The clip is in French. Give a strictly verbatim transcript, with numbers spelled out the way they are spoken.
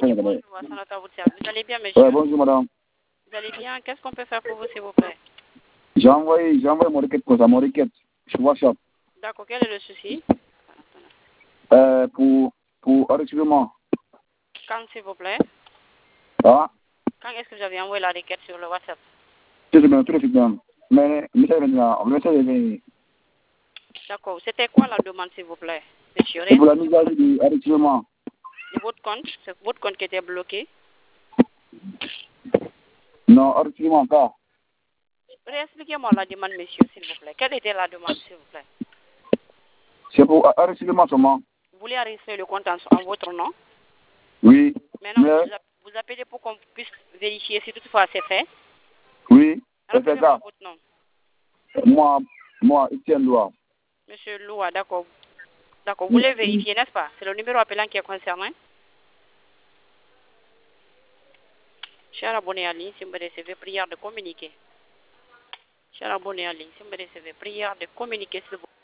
Oui, bonjour, Sanata, vous vous allez bien, monsieur? Ouais, bonjour, madame. Vous allez bien? Qu'est-ce qu'on peut faire pour vous, s'il vous plaît? J'ai envoyé, j'ai envoyé mon requête pour ça, mon requête sur WhatsApp. D'accord, quel est le souci? Euh, pour, pour enregistrement. Quand, s'il vous plaît? Ah, Quand est-ce que vous avez envoyé la requête sur le WhatsApp? tout est bien, tout est bien. Mais, le message est venu, le message est venu. D'accord, c'était quoi la demande, s'il vous plaît, monsieur? C'est pour la mise à jour du enregistrement. De votre compte? C'est votre compte qui était bloqué? Non, enregistrement encore. Réexpliquez-moi la demande, monsieur, s'il vous plaît. Quelle était la demande, s'il vous plaît? C'est pour enregistrement seulement. Vous voulez enregistrer le compte en, en votre nom? Oui. Maintenant, Mais, vous, app- vous appelez pour qu'on puisse vérifier si toutefois c'est fait. oui, c'est fait Rappelez-moi ça. votre nom. Moi, moi, Etienne Loire. Monsieur Loua, d'accord. D'accord, vous voulez vérifier, n'est-ce pas? C'est le numéro appelant qui est concerné. Cher abonné en ligne, si vous me recevez, prière de communiquer. Cher abonné en ligne, si vous me recevez, prière de communiquer, s'il vous plaît.